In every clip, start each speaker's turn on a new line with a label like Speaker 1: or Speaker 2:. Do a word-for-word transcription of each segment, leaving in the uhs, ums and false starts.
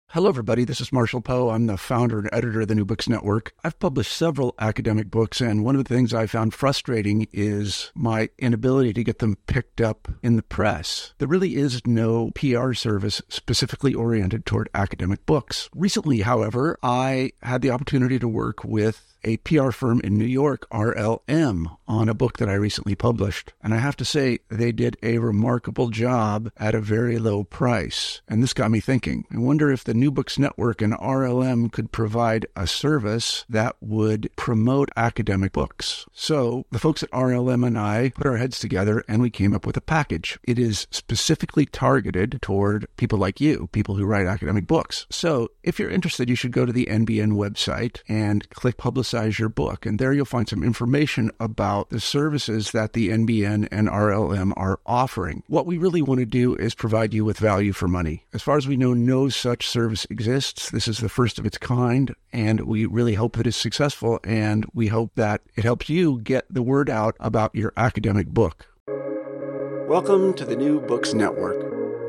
Speaker 1: Hello, everybody. This is Marshall Poe. I'm the founder and editor of the New Books Network. I've published several academic books, and one of the things I found frustrating is my inability to get them picked up in the press. There really is no P R service specifically oriented toward academic books. Recently, however, I had the opportunity to work with a P R firm in New York, R L M, on a book that I recently published. And I have to say, they did a remarkable job at a very low price. And this got me thinking. I wonder if the New Books Network and R L M could provide a service that would promote academic books. So the folks at R L M and I put our heads together and we came up with a package. It is specifically targeted toward people like you, people who write academic books. So if you're interested, you should go to the N B N website and click Publicize your book. And there you'll find some information about the services that the N B N and R L M are offering. What we really want to do is provide you with value for money. As far as we know, no such service exists. This is the first of its kind, and we really hope that it's successful, and we hope that it helps you get the word out about your academic book. Welcome to the New Books Network.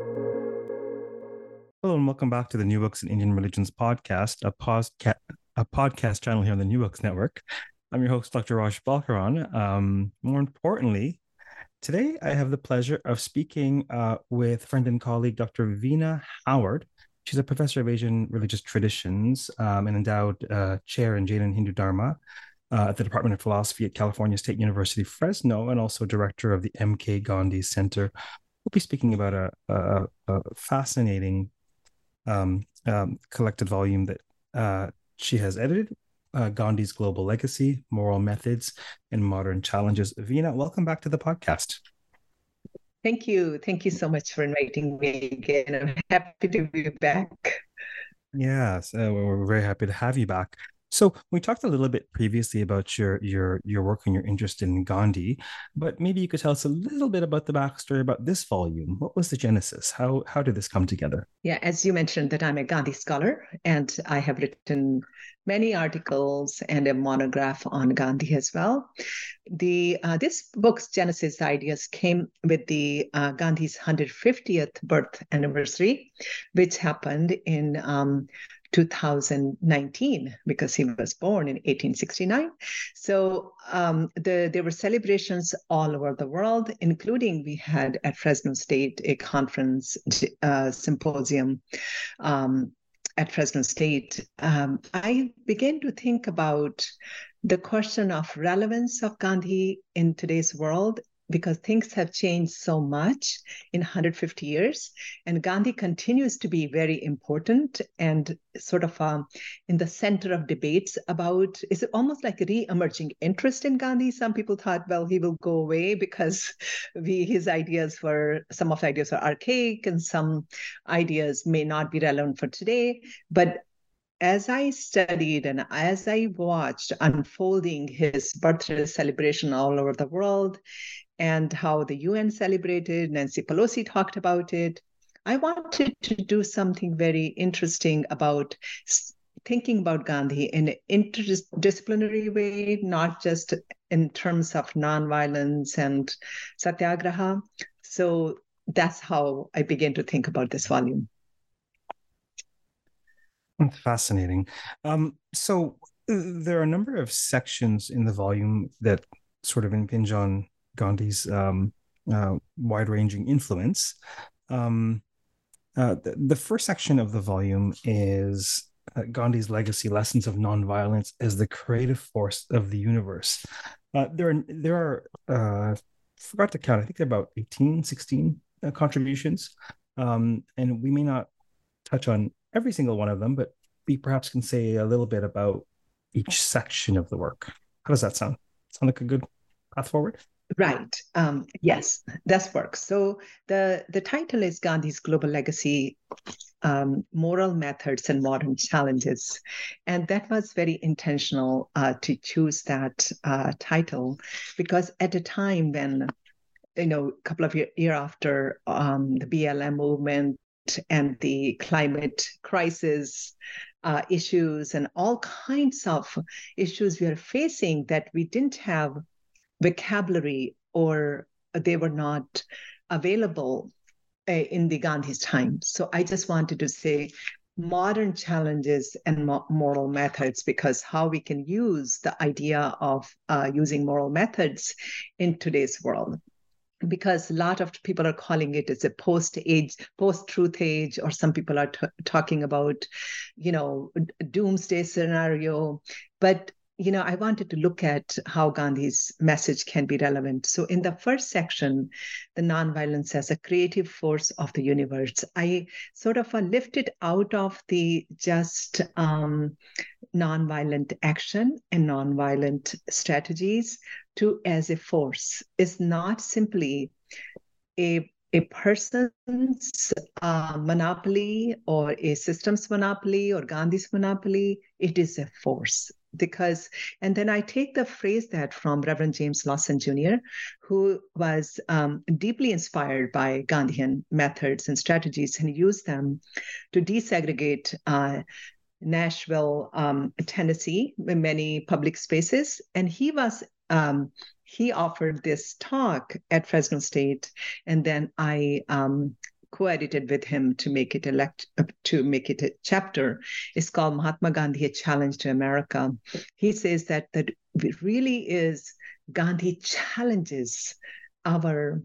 Speaker 2: Hello, and welcome back to the New Books in Indian Religions podcast, a podcast a podcast channel here on the New Books Network. I'm your host, Doctor Raj Balkaran. Um, more importantly, today I have the pleasure of speaking uh, with friend and colleague, Doctor Veena Howard. She's a professor of Asian religious traditions um, and endowed uh, chair in Jain and Hindu Dharma uh, at the Department of Philosophy at California State University, Fresno, and also director of the M K Gandhi Center. We'll be speaking about a, a, a fascinating um, um, collected volume that uh, she has edited, uh, Gandhi's Global Legacy, Moral Methods, and Modern Challenges. Veena, welcome back to the podcast.
Speaker 3: Thank you. Thank you so much for inviting me again. I'm happy to be back.
Speaker 2: Yes, uh, we're very happy to have you back. So we talked a little bit previously about your your your work and your interest in Gandhi, but maybe you could tell us a little bit about the backstory about this volume. What was the genesis? How how did this come together?
Speaker 3: Yeah, as you mentioned, that I'm a Gandhi scholar, and I have written many articles and a monograph on Gandhi as well. The uh, this book's genesis ideas came with the uh, Gandhi's one hundred fiftieth birth anniversary, which happened in um, two thousand nineteen, because he was born in eighteen sixty-nine. So um, the, there were celebrations all over the world, including we had at Fresno State a conference uh, symposium um, at Fresno State. Um, I began to think about the question of relevance of Gandhi in today's world, because things have changed so much in one hundred fifty years, and Gandhi continues to be very important and sort of um, in the center of debates about, is it almost like a re-emerging interest in Gandhi? Some people thought, well, he will go away because we, his ideas were, some of the ideas are archaic and some ideas may not be relevant for today. But as I studied and as I watched unfolding his birthday celebration all over the world, and how the U N celebrated, Nancy Pelosi talked about it, I wanted to do something very interesting about thinking about Gandhi in an interdisciplinary way, not just in terms of nonviolence and satyagraha. So that's how I began to think about this volume.
Speaker 2: Fascinating. Um, so uh, there are a number of sections in the volume that sort of impinge on Gandhi's um, uh, wide-ranging influence. Um, uh, the, the first section of the volume is uh, Gandhi's legacy, lessons of nonviolence as the creative force of the universe. Uh, there are, there are uh, forgot to count, I think there are about eighteen, sixteen uh, contributions. Um, and we may not touch on every single one of them, but we perhaps can say a little bit about each section of the work. How does that sound? Sound like a good path forward?
Speaker 3: Right. Um, yes, that works. So the, the title is Gandhi's Global Legacy, um, Moral Methods and Modern Challenges. And that was very intentional uh, to choose that uh, title, because at a time when, you know, a couple of years year after um, the B L M movement and the climate crisis uh, issues and all kinds of issues we are facing, that we didn't have vocabulary or they were not available uh, in the Gandhi's time. So I just wanted to say modern challenges and mo- moral methods, because how we can use the idea of uh, using moral methods in today's world. Because a lot of people are calling it as a post-age, post-truth age, or some people are t- talking about, you know, doomsday scenario. But you know, I wanted to look at how Gandhi's message can be relevant. So in the first section, the nonviolence as a creative force of the universe, I sort of uh, lifted out of the just um, nonviolent action and nonviolent strategies to as a force. Is not simply a a person's uh, monopoly or a system's monopoly or Gandhi's monopoly. It is a force. Because, and then I take the phrase that from Reverend James Lawson Junior, who was um, deeply inspired by Gandhian methods and strategies, and used them to desegregate uh, Nashville, um, Tennessee, in many public spaces. And he was um, he offered this talk at Fresno State, and then I um, co-edited with him to make it a lect- to make it a chapter. It's called Mahatma Gandhi: A Challenge to America. He says that that it really is Gandhi challenges our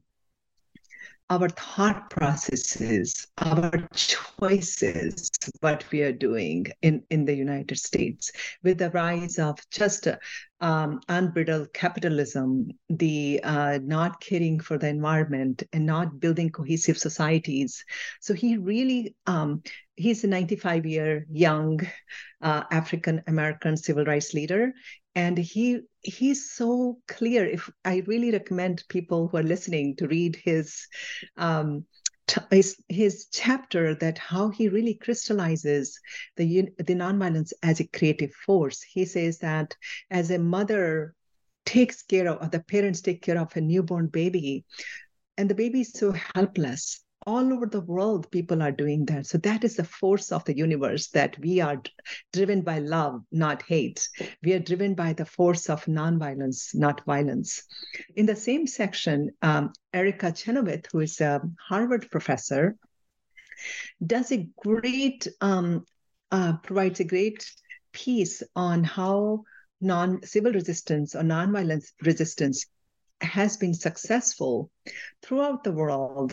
Speaker 3: our thought processes, our choices, what we are doing in, in the United States, with the rise of just um, unbridled capitalism, the uh, not caring for the environment, and not building cohesive societies. So he really, um, he's a ninety-five year young uh, African American civil rights leader. And he he's so clear. If I really recommend people who are listening to read his um, t- his, his chapter, that how he really crystallizes the the nonviolence as a creative force. He says that as a mother takes care of, or the parents take care of a newborn baby, and the baby is so helpless. All over the world, people are doing that. So that is the force of the universe, that we are driven by love, not hate. We are driven by the force of nonviolence, not violence. In the same section, um, Erica Chenoweth, who is a Harvard professor, does a great, um, uh, provides a great piece on how non-civil resistance or nonviolence resistance has been successful throughout the world,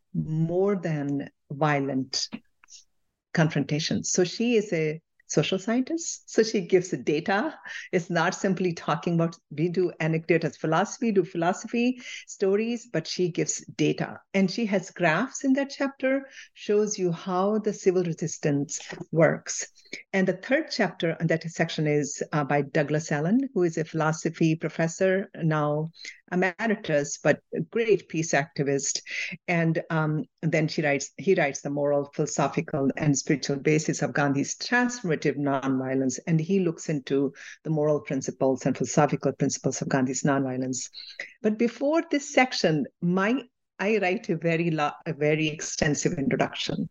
Speaker 3: more than violent confrontations. So she is a social scientist. So she gives the data. It's not simply talking about, we do anecdote as philosophy, do philosophy stories, but she gives data. And she has graphs in that chapter, shows you how the civil resistance works. And the third chapter in that section is uh, by Douglas Allen, who is a philosophy professor, now emeritus, but a great peace activist. And um, then she writes, he writes the moral, philosophical, and spiritual basis of Gandhi's transformative nonviolence. And he looks into the moral principles and philosophical principles of Gandhi's nonviolence. But before this section, my I write a very, lo- a very extensive introduction,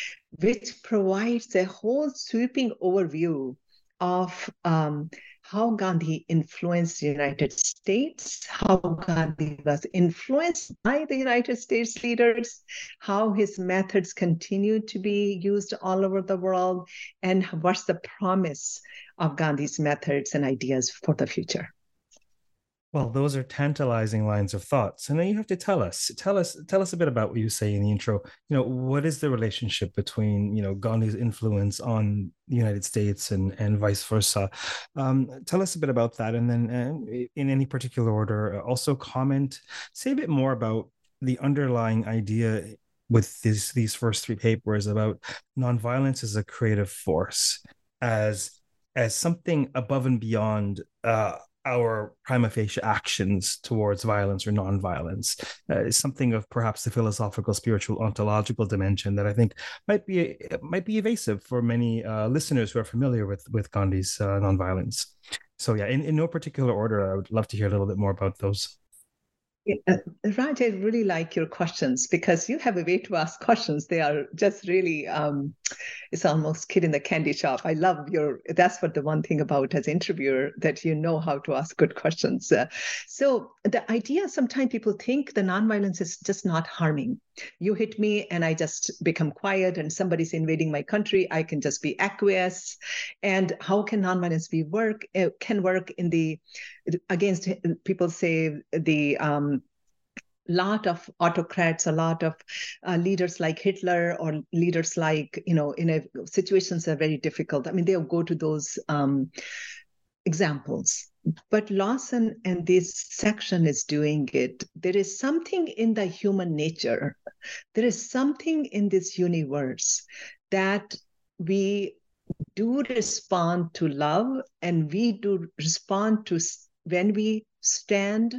Speaker 3: which provides a whole sweeping overview of um, how Gandhi influenced the United States, how Gandhi was influenced by the United States leaders, how his methods continue to be used all over the world, and what's the promise of Gandhi's methods and ideas for the future.
Speaker 2: Well, those are tantalizing lines of thought. So now you have to tell us, tell us, tell us a bit about what you say in the intro. You know, what is the relationship between, you know, Gandhi's influence on the United States and and vice versa? Um, tell us a bit about that, and then uh, in any particular order, also comment, say a bit more about the underlying idea with these these first three papers about nonviolence as a creative force, as as something above and beyond uh, our prima facie actions towards violence or non-violence, uh, is something of perhaps the philosophical, spiritual, ontological dimension that I think might be might be evasive for many uh, listeners who are familiar with with Gandhi's uh, non-violence. So yeah, in, in no particular order, I would love to hear a little bit more about those.
Speaker 3: Uh, Raj, I really like your questions, because you have a way to ask questions. They are just really, um, it's almost kid in the candy shop. I love your, that's what the one thing about as interviewer, that you know how to ask good questions. Uh, so the idea, sometimes people think the nonviolence is just not harming. You hit me and I just become quiet, and somebody's invading my country, I can just be aqueous. And how can nonviolence be work uh, can work in the against, people say, the um, lot of autocrats, a lot of uh, leaders like Hitler, or leaders like, you know, in a situations that are very difficult. I mean, they'll go to those um, examples. But Lawson and this section is doing it. There is something in the human nature. There is something in this universe that we do respond to love, and we do respond to when we stand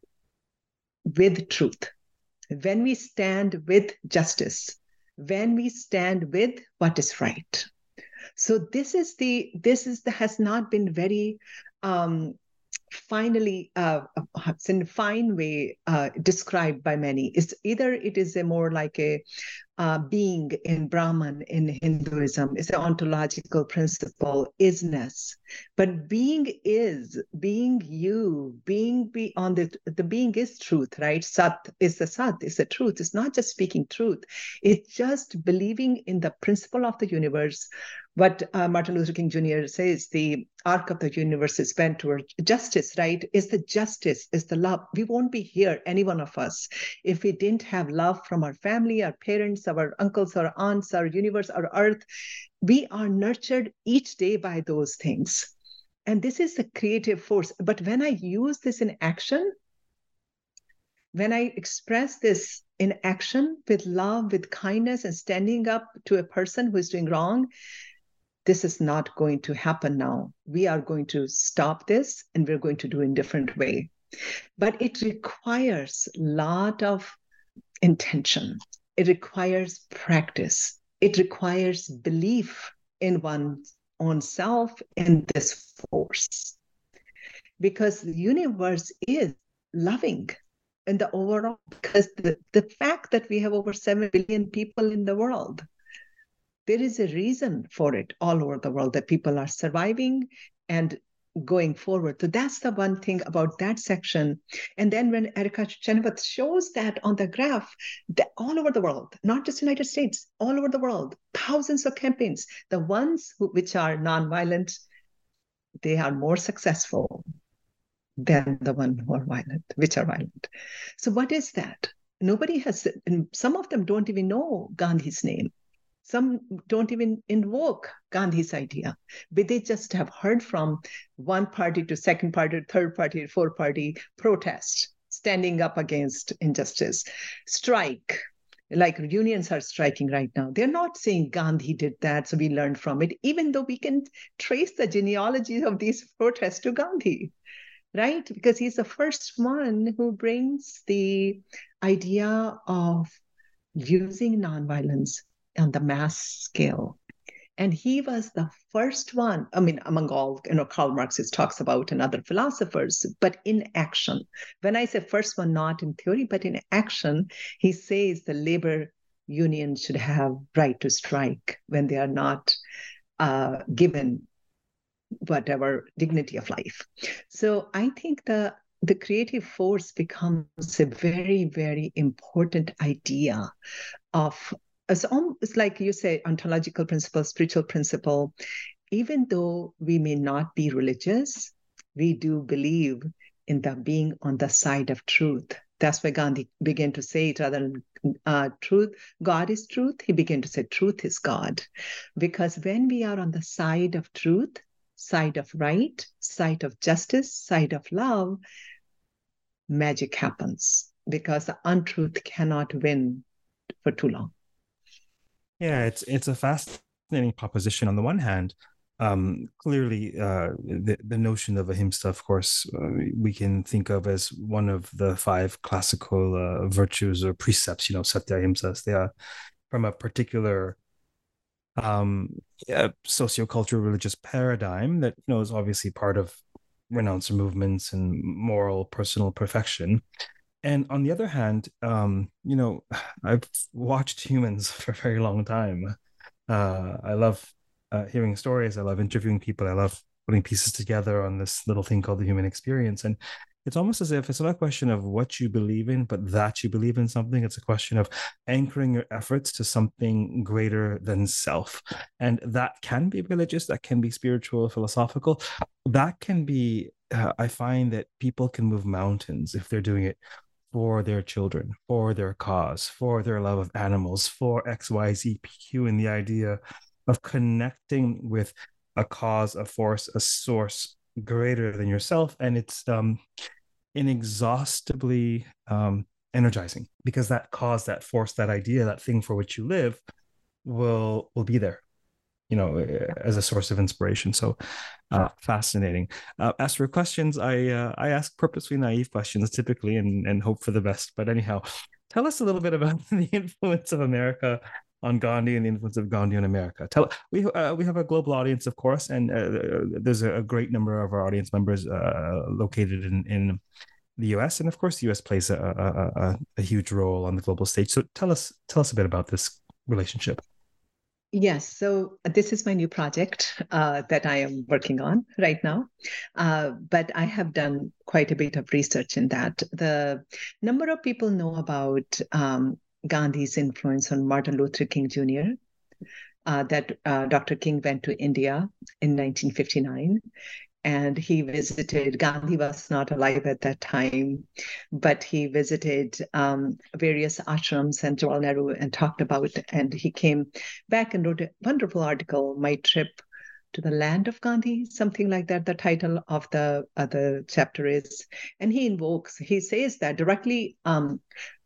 Speaker 3: with truth, when we stand with justice, when we stand with what is right. So this is the this is the has not been very um, finally uh, in a fine way uh, described by many. It's either it is a more like a uh, being in Brahman, in Hinduism, is an ontological principle, isness. But being is, being you, being beyond the, the being is truth, right? Sat is the Sat, is the truth. It's not just speaking truth. It's just believing in the principle of the universe. What uh, Martin Luther King Junior says, the arc of the universe is bent toward justice, right? Is the justice, is the love. We won't be here, any one of us, if we didn't have love from our family, our parents, our uncles, our aunts, our universe, our earth. We are nurtured each day by those things. And this is the creative force. But when I use this in action, when I express this in action with love, with kindness, and standing up to a person who is doing wrong, this is not going to happen now. We are going to stop this, and we're going to do it in a different way. But it requires a lot of intention. It requires practice. It requires belief in one's own self, in this force. Because the universe is loving in the overall, because the, the fact that we have over seven billion people in the world, there is a reason for it all over the world, that people are surviving and going forward. So that's the one thing about that section. And then when Erica Chenoweth shows that on the graph, that all over the world, not just United States, all over the world, thousands of campaigns, the ones who, which are nonviolent, they are more successful than the one who are violent, which are violent. So what is that? Nobody has, and some of them don't even know Gandhi's name. Some don't even invoke Gandhi's idea, but they just have heard from one party to second party, third party, fourth party protest, standing up against injustice, strike. Like unions are striking right now. They're not saying Gandhi did that, so we learned from it, even though we can trace the genealogy of these protests to Gandhi, right? Because he's the first one who brings the idea of using nonviolence on the mass scale. And he was the first one, I mean, among all, you know, Karl Marx talks about and other philosophers, but in action. When I say first one, not in theory, but in action, he says the labor union should have right to strike when they are not uh, given whatever dignity of life. So I think the the creative force becomes a very, very important idea of, it's, it's like you say, ontological principle, spiritual principle. Even though we may not be religious, we do believe in the being on the side of truth. That's why Gandhi began to say it, rather than uh, truth, God is truth, he began to say truth is God. Because when we are on the side of truth, side of right, side of justice, side of love, magic happens, because the untruth cannot win for too long.
Speaker 2: Yeah, it's it's a fascinating proposition. On the one hand, um, clearly uh, the, the notion of ahimsa, of course, uh, we can think of as one of the five classical uh, virtues or precepts, you know, satya, ahimsa. They are from a particular um, yeah, sociocultural religious paradigm that, you know, is obviously part of renouncer movements and moral personal perfection. And on the other hand, um, you know, I've watched humans for a very long time. Uh, I love uh, hearing stories. I love interviewing people. I love putting pieces together on this little thing called the human experience. And it's almost as if it's not a question of what you believe in, but that you believe in something. It's a question of anchoring your efforts to something greater than self. And that can be religious, that can be spiritual, philosophical. That can be, uh, I find that people can move mountains if they're doing it for their children, for their cause, for their love of animals, for X, Y, Z, P, Q, and the idea of connecting with a cause, a force, a source greater than yourself. And it's um, inexhaustibly um, energizing, because that cause, that force, that idea, that thing for which you live will will be there, you know, as a source of inspiration. So uh, fascinating. Uh, as for questions, I uh, I ask purposely naive questions typically, and and hope for the best. But anyhow, tell us a little bit about the influence of America on Gandhi and the influence of Gandhi on America. Tell we uh, we have a global audience, of course, and uh, there's a, a great number of our audience members uh, located in in the U S, and of course, the U S plays a, a, a, a huge role on the global stage. So tell us tell us a bit about this relationship.
Speaker 3: Yes, so this is my new project uh, that I am working on right now. Uh, but I have done quite a bit of research in that. The number of people know about um, Gandhi's influence on Martin Luther King Junior, uh, that uh, Doctor King went to India in nineteen fifty-nine. And he visited, Gandhi was not alive at that time, but he visited um, various ashrams and Jawaharlal Nehru and talked about, and he came back and wrote a wonderful article, My Trip to the Land of Gandhi, something like that, the title of the, uh, the chapter is. And he invokes, he says that directly, um,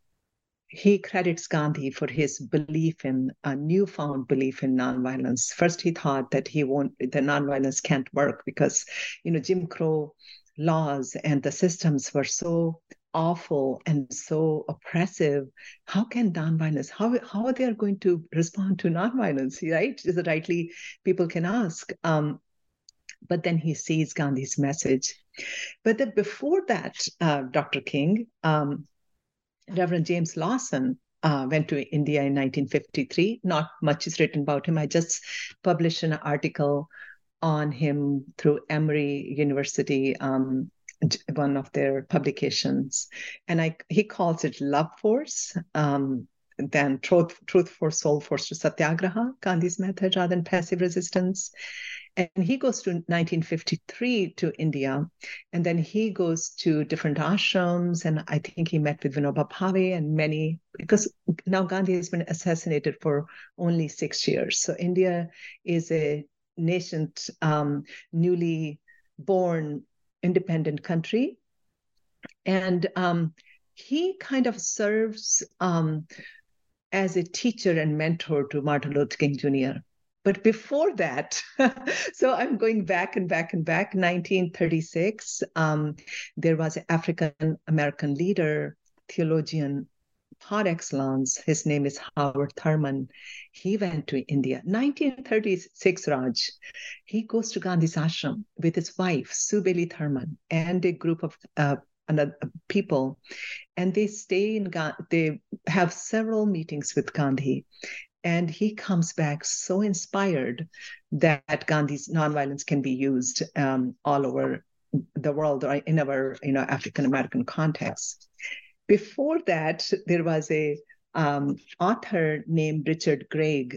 Speaker 3: he credits Gandhi for his belief in a newfound belief in nonviolence. First, he thought that he won't, the nonviolence can't work because, you know, Jim Crow laws and the systems were so awful and so oppressive. How can nonviolence, how, how are they going to respond to nonviolence, right? Is it rightly people can ask. Um, but then he sees Gandhi's message. But then before that, uh, Doctor King, um, Reverend James Lawson uh, went to India in nineteen fifty-three. Not much is written about him. I just published an article on him through Emory University, um, one of their publications. And I, he calls it Love Force, um, then truth, truth for Soul Force to Satyagraha, Gandhi's method, rather than passive resistance. And he goes to nineteen fifty-three to India, and then he goes to different ashrams, and I think he met with Vinoba Bhave and many, because now Gandhi has been assassinated for only six years. So India is a nascent, um, newly born independent country. And um, he kind of serves um, as a teacher and mentor to Martin Luther King Junior But before that, so I'm going back and back and back, nineteen thirty-six, um, there was an African-American leader, theologian par excellence. His name is Howard Thurman. He went to India. nineteen thirty-six, Raj, he goes to Gandhi's ashram with his wife, Sue Bailey Thurman, and a group of uh, another people. And they stay in, they have several meetings with Gandhi. And he comes back so inspired that Gandhi's nonviolence can be used um, all over the world, or in our, you know, African-American context. Before that, there was a um, author named Richard Gregg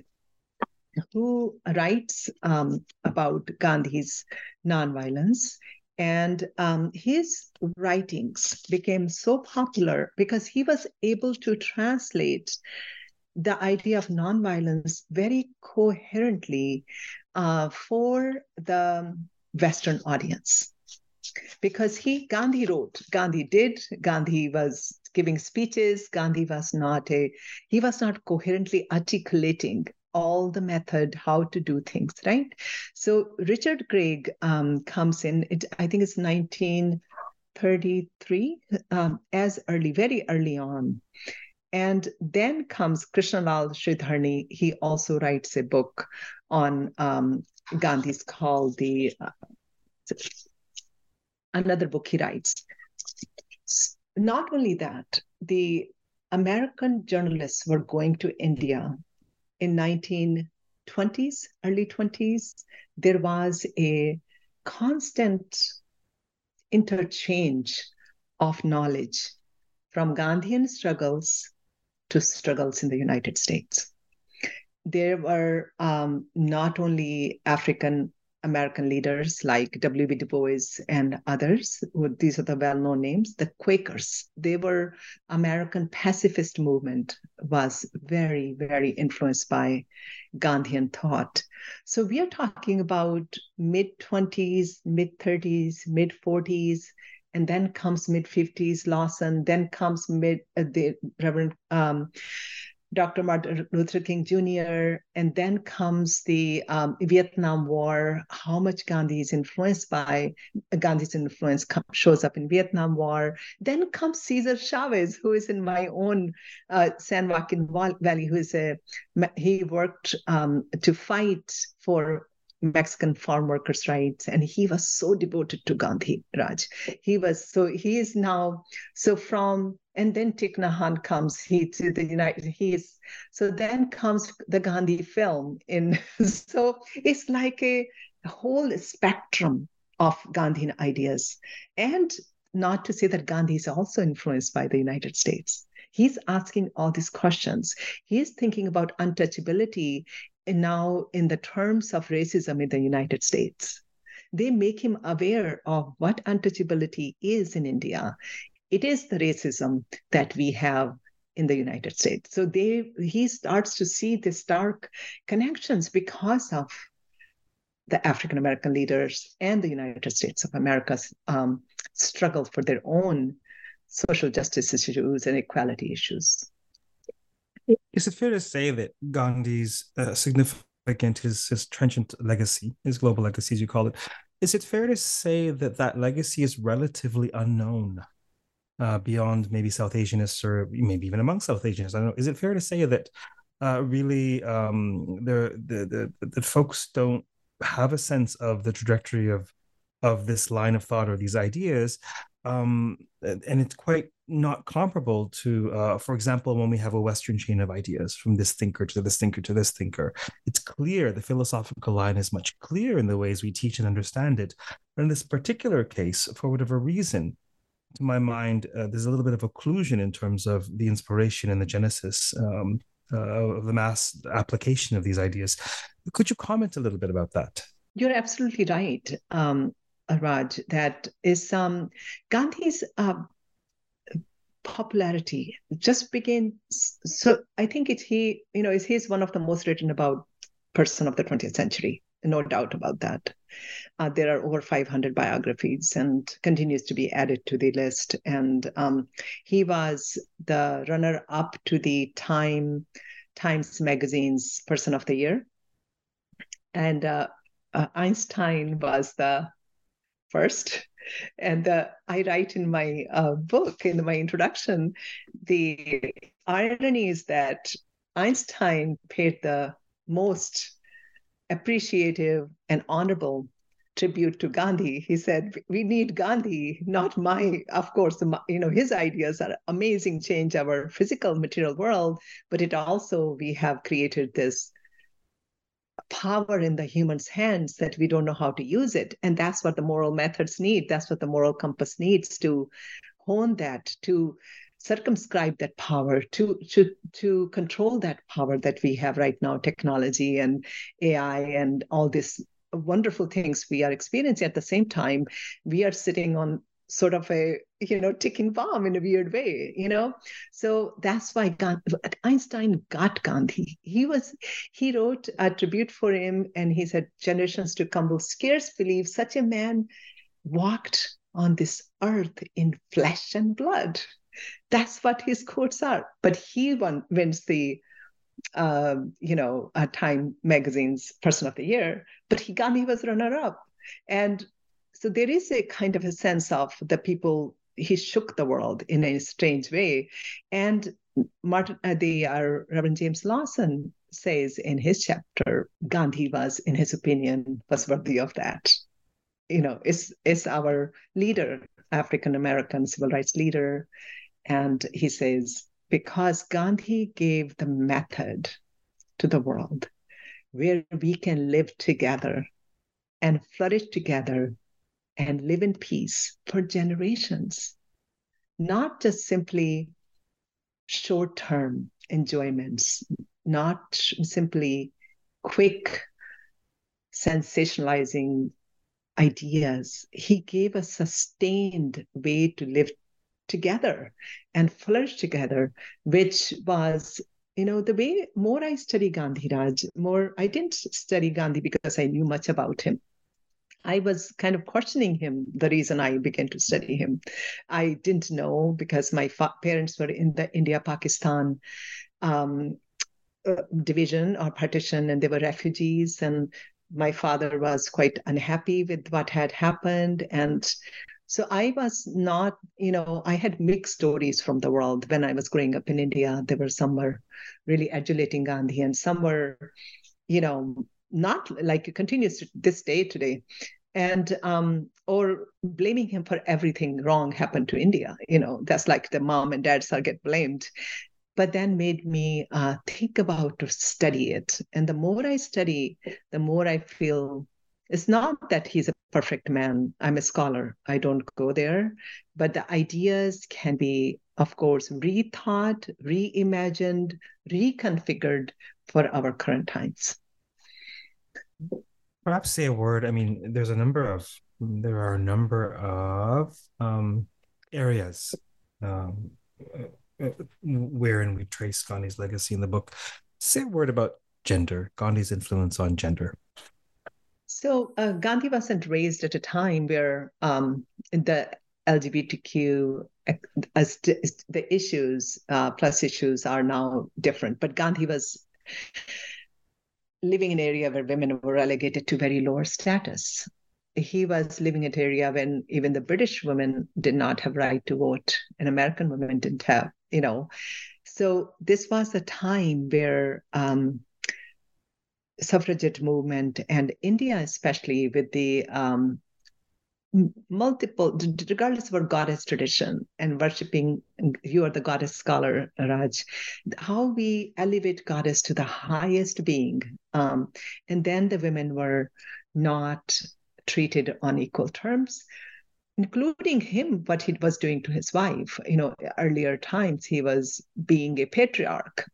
Speaker 3: who writes um, about Gandhi's nonviolence. And um, his writings became so popular because he was able to translate the idea of nonviolence very coherently uh, for the Western audience. Because he, Gandhi wrote, Gandhi did, Gandhi was giving speeches, Gandhi was not a, he was not coherently articulating all the method, how to do things, right? So Richard Gregg um, comes in, it, I think it's nineteen thirty-three, um, as early, very early on. And then comes Krishnalal Sridharani. He also writes a book on um, Gandhi's called the, uh, another book he writes. Not only that, the American journalists were going to India in nineteen twenties, early twenties. There was a constant interchange of knowledge from Gandhian struggles to struggles in the United States. There were um, not only African American leaders like W B Du Bois and others, these are the well-known names, the Quakers. They were American pacifist movement was very, very influenced by Gandhian thought. So we are talking about mid-twenties, mid-thirties, mid-forties, and then comes mid-fifties, Lawson, then comes mid uh, the Reverend um, Doctor Martin Luther King Junior, and then comes the um, Vietnam War, how much Gandhi is influenced by, Gandhi's influence com- shows up in Vietnam War. Then comes Cesar Chavez, who is in my own uh, San Joaquin Valley, who is a, he worked um, to fight for Mexican farm workers' rights, and he was so devoted to Gandhi, Raj. He was, so he is now, so from, and then Thich Nhat Hanh comes, he to the United, he is, so then comes the Gandhi film in, so it's like a, a whole spectrum of Gandhian ideas. And not to say that Gandhi is also influenced by the United States. He's asking all these questions. He's thinking about untouchability and now in the terms of racism in the United States. They make him aware of what untouchability is in India. It is the racism that we have in the United States. So they he starts to see the stark connections because of the African American leaders and the United States of America's um, struggle for their own social justice issues and equality issues.
Speaker 2: Is it fair to say that Gandhi's uh, significant, his, his trenchant legacy, his global legacy, as you call it, is it fair to say that that legacy is relatively unknown uh, beyond maybe South Asianists or maybe even among South Asians? I don't know. Is it fair to say that uh, really um, the, the, the, the folks don't have a sense of the trajectory of, of this line of thought or these ideas? Um, and it's quite not comparable to, uh, for example, when we have a Western chain of ideas from this thinker to this thinker to this thinker. It's clear, the philosophical line is much clearer in the ways we teach and understand it. But in this particular case, for whatever reason, to my mind, uh, there's a little bit of occlusion in terms of the inspiration and the genesis um, uh, of the mass application of these ideas. Could you comment a little bit about that?
Speaker 3: You're absolutely right. Um, Raj, that is um, Gandhi's uh, popularity just began. So I think it's he, you know, is he's one of the most written about person of the twentieth century, no doubt about that. Uh, there are over five hundred biographies and continues to be added to the list. And um, he was the runner-up to the Time Times Magazine's Person of the Year, and uh, uh, Einstein was the first. And uh, I write in my uh, book, in my introduction, the irony is that Einstein paid the most appreciative and honorable tribute to Gandhi. He said, we need Gandhi, not my, of course, you know, his ideas are amazing, change our physical material world, but it also, we have created this power in the human's hands that we don't know how to use it. And that's what the moral methods need. That's what the moral compass needs to hone that, to circumscribe that power, to, to, to control that power that we have right now, technology and A I and all these wonderful things we are experiencing. At the same time, we are sitting on sort of a, you know, ticking bomb in a weird way, you know? So that's why Gandhi, Einstein got Gandhi. He was, he wrote a tribute for him and he said, generations to come will scarce believe such a man walked on this earth in flesh and blood. That's what his quotes are. But he won, wins the, uh, you know, uh, Time Magazine's Person of the Year, but he, Gandhi was runner-up. And so there is a kind of a sense of the people, he shook the world in a strange way. And Martin, uh, the uh, Reverend James Lawson says in his chapter, Gandhi was, in his opinion, was worthy of that. You know, it's, it's our leader, African-American civil rights leader. And he says, because Gandhi gave the method to the world where we can live together and flourish together and live in peace for generations. not just simply short-term enjoyments, not simply quick sensationalizing ideas. He gave a sustained way to live together and flourish together, which was, you know, the way more I study Gandhi, Raj, more I didn't study Gandhi because I knew much about him. I was kind of questioning him, the reason I began to study him. I didn't know because my fa- parents were in the India-Pakistan um, uh, division or partition, and they were refugees. And my father was quite unhappy with what had happened. And so I was not, you know, I had mixed stories from the world when I was growing up in India. There were some were really adulating Gandhi, and some were, you know, not like it continues to this day today. And um, or blaming him for everything wrong happened to India. You know, that's like the mom and dad start get blamed. But then made me uh, think about to study it. And the more I study, the more I feel it's not that he's a perfect man. I'm a scholar. I don't go there. But the ideas can be, of course, rethought, reimagined, reconfigured for our current times.
Speaker 2: Perhaps say a word. I mean, there's a number of there are a number of um, areas um, uh, wherein we trace Gandhi's legacy in the book. Say a word about gender, Gandhi's influence on gender.
Speaker 3: So uh, Gandhi wasn't raised at a time where um, the L G B T Q as the issues uh, plus issues are now different, but Gandhi was living in an area where women were relegated to very lower status. He was living in an area when even the British women did not have right to vote, and American women didn't have, you know. So this was a time where um, suffragette movement and India, especially with the um, multiple, regardless of our goddess tradition and worshipping, you are the goddess scholar, Raj, how we elevate goddess to the highest being. Um, and then the women were not treated on equal terms, including him, what he was doing to his wife. You know, earlier times, he was being a patriarch.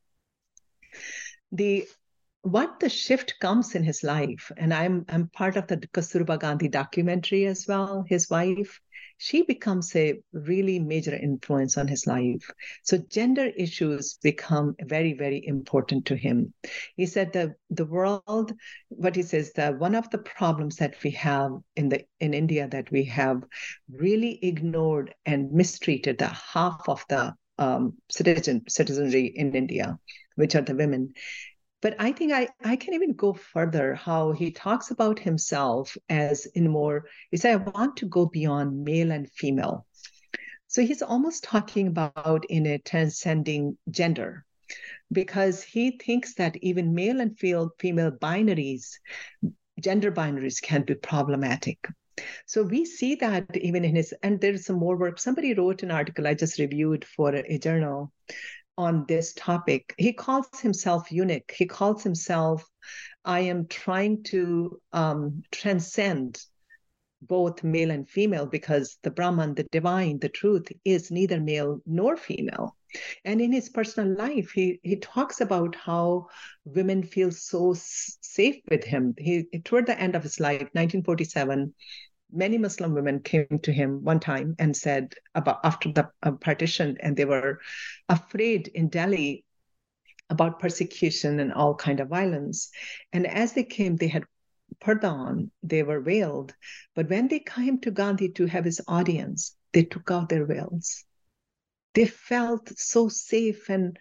Speaker 3: The what the shift comes in his life, and I'm I'm part of the Kasturba Gandhi documentary as well. His wife, she becomes a really major influence on his life. So gender issues become very, very important to him. He said that the world, what he says, that one of the problems that we have in the in India that we have really ignored and mistreated the half of the um, citizen citizenry in India, which are the women. But I think I, I can even go further how he talks about himself as in more, he said, I want to go beyond male and female. So he's almost talking about in a transcending gender, because he thinks that even male and female binaries, gender binaries can be problematic. So we see that even in his, and there's some more work. Somebody wrote an article I just reviewed for a journal on this topic. He calls himself eunuch. He calls himself, I am trying to um, transcend both male and female, because the Brahman, the divine, the truth is neither male nor female. And in his personal life, he, he talks about how women feel so safe with him. He, toward the end of his life, nineteen forty-seven, many Muslim women came to him one time and said about after the uh, partition, and they were afraid in Delhi about persecution and all kind of violence. And as they came, they had parda on, they were veiled. But when they came to Gandhi to have his audience, they took out their veils. They felt so safe, and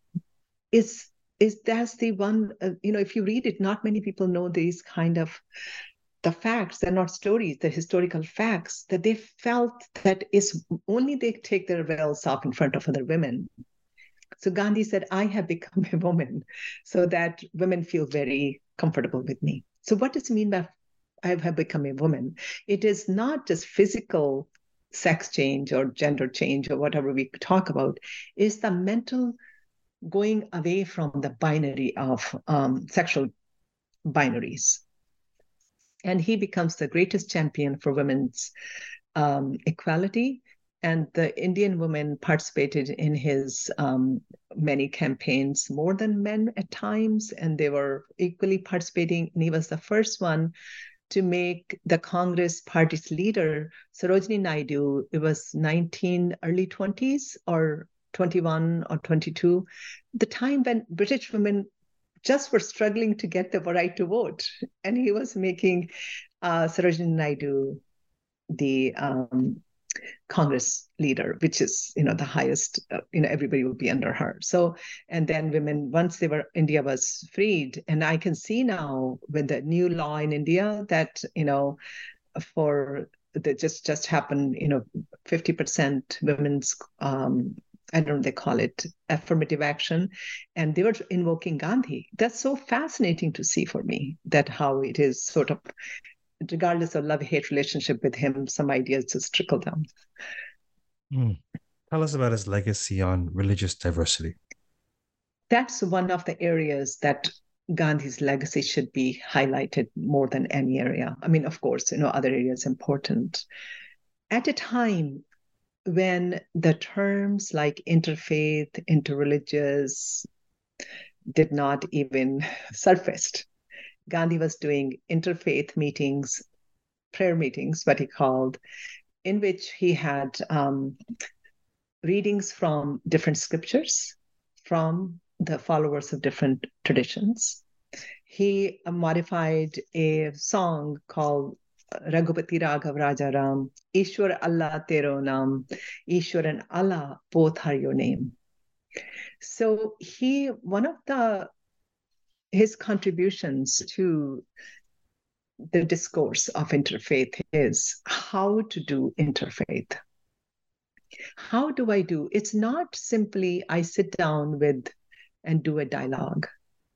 Speaker 3: is is that's the one, uh, you know, if you read it, not many people know these kind of the facts. They're not stories, the historical facts, that they felt that is only they take their veils off in front of other women. So Gandhi said, I have become a woman so that women feel very comfortable with me. So what does it mean by I have become a woman? It is not just physical sex change or gender change or whatever we talk about. It's the mental going away from the binary of um, sexual binaries. And he becomes the greatest champion for women's um, equality And the Indian women participated in his um, many campaigns, more than men at times, and they were equally participating. And he was the first one to make the Congress party's leader, Sarojini Naidu, it was nineteen, early twenties or twenty-one or twenty-two, the time when British women just were struggling to get the right to vote. And he was making uh, Sarojini Naidu the um, Congress leader, which is, you know, the highest, uh, you know, everybody would be under her. So, and then women, once they were, India was freed, and I can see now with the new law in India that, you know, for, that just, just happened, you know, fifty percent women's, um, I don't know, they call it affirmative action, and they were invoking Gandhi. That's so fascinating to see for me, that how it is sort of, regardless of love-hate relationship with him, some ideas just trickle down.
Speaker 2: Mm. Tell us about his legacy on religious diversity.
Speaker 3: That's one of the areas that Gandhi's legacy should be highlighted more than any area. I mean, of course, you know, other areas important. At a time when the terms like interfaith, interreligious did not even surface, Gandhi was doing interfaith meetings, prayer meetings, what he called, in which he had um, readings from different scriptures, from the followers of different traditions. He uh, modified a song called Raghupati Raghav Raja Ram, Ishwar Allah Tero Naam, Ishwar and Allah, both are your name. So he, one of the, his contributions to the discourse of interfaith is how to do interfaith. How do I do? It's not simply I sit down with and do a dialogue.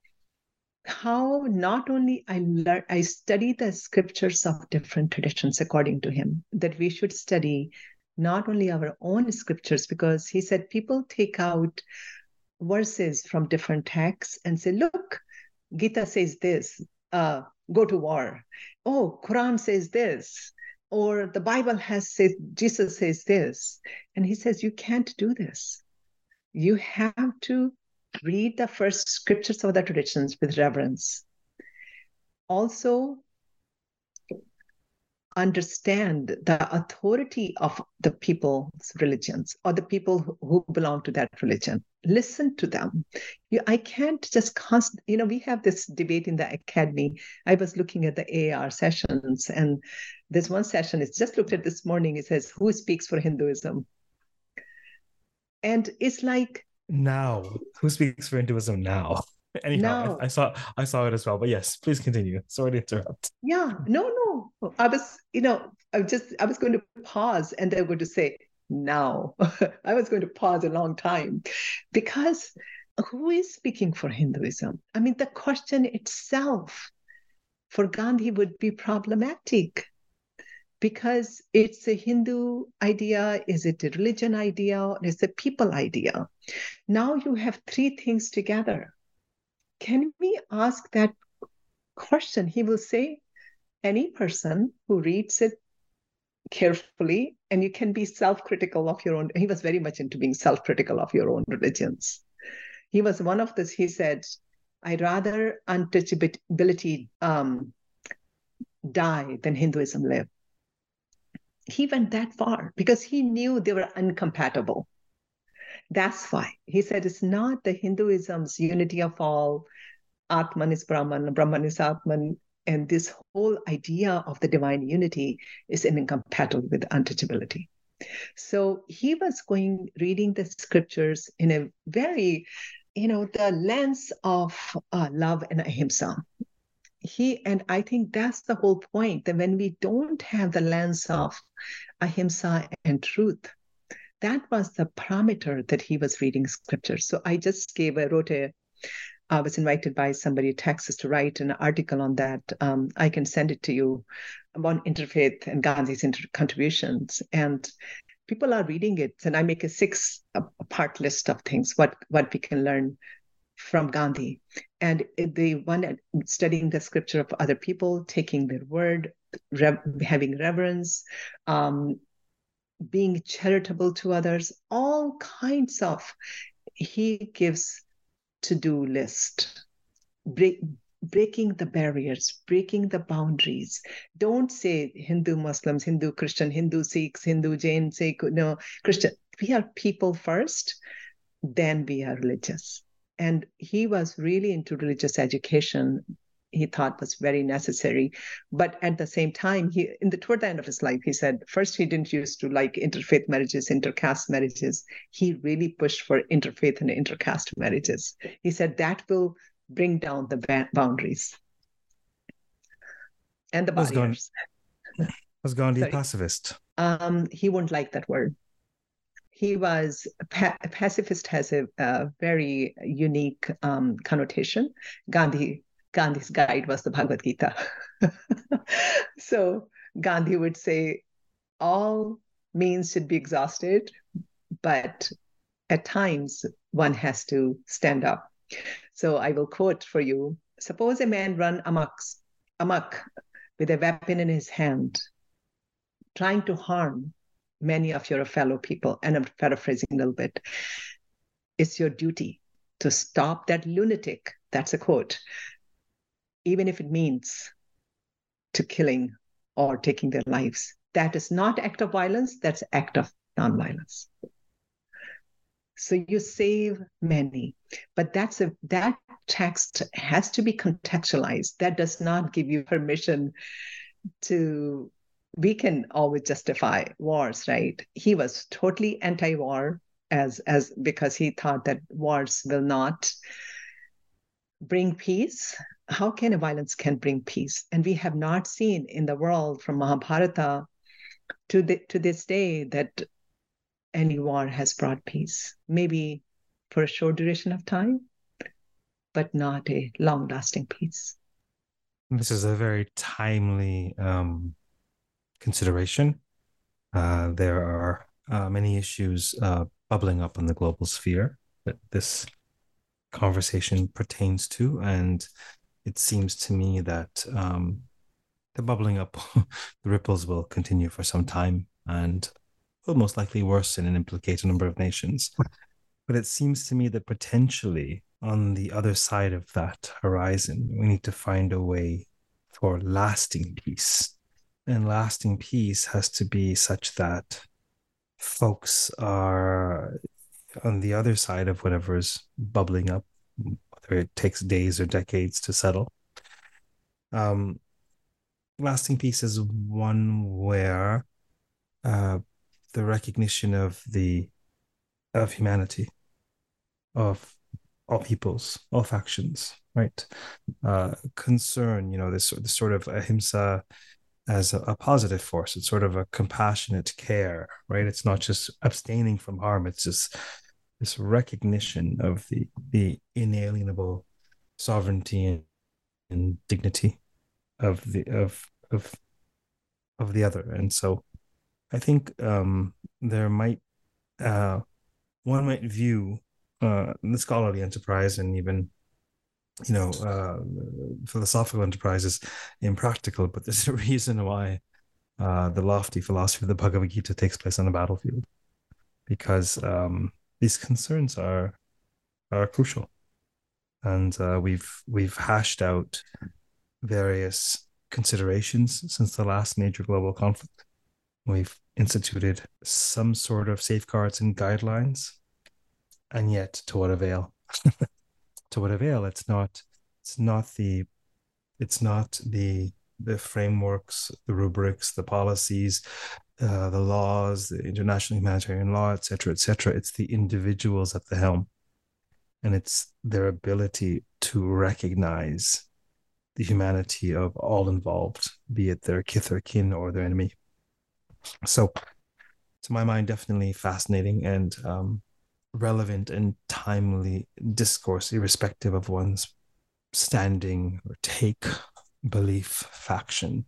Speaker 3: How not only I learn, I study the scriptures of different traditions according to him, that we should study not only our own scriptures, because he said people take out verses from different texts and say, look, Gita says this, uh, go to war. Oh, Quran says this, or the Bible has said, Jesus says this. And he says, you can't do this. You have to read the first scriptures of the traditions with reverence. Also, understand the authority of the people's religions or the people who belong to that religion. Listen to them. You, I can't just const, you know, we have this debate in the academy. I was looking at the A R sessions, and there's one session, it's just looked at this morning. It says, who speaks for Hinduism? And it's like,
Speaker 2: now, who speaks for Hinduism now? Anyhow,
Speaker 3: now,
Speaker 2: I, I saw I saw it as well. But yes, please continue. Sorry to interrupt.
Speaker 3: Yeah, no, no. I was, you know, I was just, I was going to pause and they were going to say, now. I was going to pause a long time because who is speaking for Hinduism? I mean, the question itself for Gandhi would be problematic because it's a Hindu idea. Is it a religion idea? Or is it a people idea? Now you have three things together. Can we ask that question? He will say, any person who reads it carefully, and you can be self-critical of your own. He was very much into being self-critical of your own religions. He was one of this, he said, I'd rather untouchability um, die than Hinduism live. He went that far because he knew they were incompatible. That's why he said it's not the Hinduism's unity of all, Atman is Brahman, Brahman is Atman, and this whole idea of the divine unity is incompatible with untouchability. So he was going, reading the scriptures in a very, you know, the lens of uh, love and ahimsa. He, and I think that's the whole point, that when we don't have the lens of ahimsa and truth, that was the parameter that he was reading scriptures. So I just gave, I wrote a, I was invited by somebody in Texas to write an article on that. Um, I can send it to you on interfaith and Gandhi's inter- contributions. And people are reading it. And I make a six-part list of things, what, what we can learn from Gandhi. And the one studying the scripture of other people, taking their word, rev- having reverence, um, being charitable to others, all kinds of, he gives to-do list, break, breaking the barriers, breaking the boundaries. Don't say Hindu, Muslims, Hindu, Christian, Hindu, Sikhs, Hindu, Jain, Sikh, no, Christian. We are people first, then we are religious. And he was really into religious education. He thought was very necessary. But at the same time, he in the toward the end of his life, he said, first he didn't used to like interfaith marriages, intercaste marriages. He really pushed for interfaith and intercaste marriages. He said that will bring down the ba- boundaries and the
Speaker 2: Was Gandhi,
Speaker 3: barriers.
Speaker 2: was Gandhi a
Speaker 3: Sorry.
Speaker 2: pacifist?
Speaker 3: Um, he wouldn't like that word. He was pa- pacifist has a, a very unique um, connotation. Gandhi Gandhi's guide was the Bhagavad Gita. So Gandhi would say all means should be exhausted, but at times one has to stand up. So I will quote for you. Suppose a man run amok, amok with a weapon in his hand, trying to harm many of your fellow people. And I'm paraphrasing a little bit. It's your duty to stop that lunatic. That's a quote. Even if it means to killing or taking their lives. That is not act of violence, that's act of nonviolence. So you save many, but that's a that text has to be contextualized. That does not give you permission to, we can always justify wars, right? He was totally anti-war as as because he thought that wars will not bring peace. How can a violence can bring peace? And we have not seen in the world from Mahabharata to the, to this day that any war has brought peace. Maybe for a short duration of time, but not a long-lasting peace.
Speaker 2: This is a very timely um, consideration. Uh, there are uh, many issues uh, bubbling up in the global sphere that this conversation pertains to, and it seems to me that um, the bubbling up, the ripples will continue for some time and will most likely worsen and implicate a number of nations. But it seems to me that potentially on the other side of that horizon, we need to find a way for lasting peace. And lasting peace has to be such that folks are on the other side of whatever's bubbling up, whether it takes days or decades to settle. Um, lasting peace is one where uh, the recognition of the of humanity, of all peoples, all factions, right? Uh, concern, you know, this, this sort of ahimsa as a, a positive force. It's sort of a compassionate care, right? It's not just abstaining from harm. It's just this recognition of the the inalienable sovereignty and, and dignity of the of of of the other. And so I think um, there might uh, one might view uh, the scholarly enterprise and even you know uh, philosophical enterprise as impractical, but there's a reason why uh, the lofty philosophy of the Bhagavad Gita takes place on the battlefield, because um, these concerns are are crucial, and uh, we've we've hashed out various considerations since the last major global conflict. We've instituted some sort of safeguards and guidelines, and yet to what avail? To what avail? It's not. It's not the. It's not the the frameworks, the rubrics, the policies, uh, the laws, the international humanitarian law, et cetera, et cetera. It's the individuals at the helm, and it's their ability to recognize the humanity of all involved, be it their kith or kin or their enemy. So, to my mind, definitely fascinating and um, relevant and timely discourse, irrespective of one's standing or take, belief, faction.